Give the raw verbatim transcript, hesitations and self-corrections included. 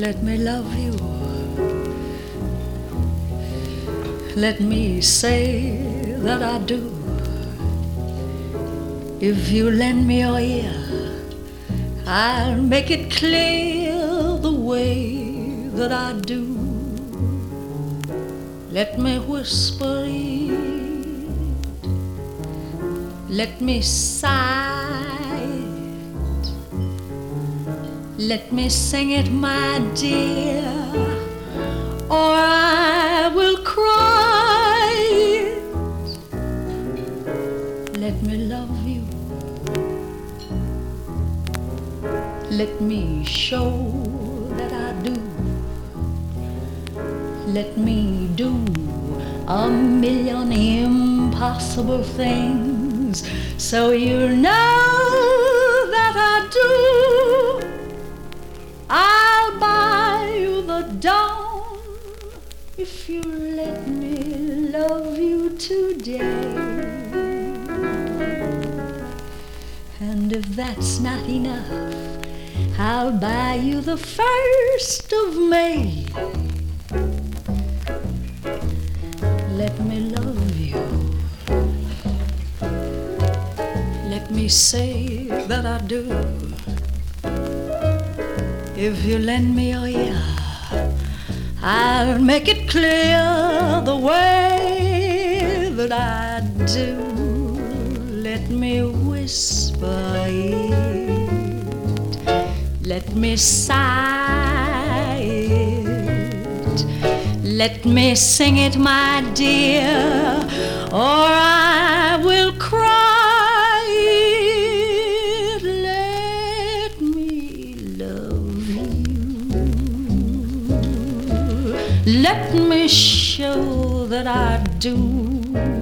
Let me love you. Let me say that I do. If you lend me your ear, I'll make it clear the way that I do. Let me whisper it, let me sigh it, let me sing it, my dear, or I will cry it. Let me love you. Let me show that I do. Let me do a million impossible things so you know that I do. I'll buy you the dawn if you let me love you today. And if that's not enough, I'll buy you the first of May. Let me love you. Let me say that I do. If you lend me your ear, I'll make it clear the way that I do. Let me whisper it, let me sigh it, let me sing it, my dear, or I will cry it. Let me love you. Let me show that I do.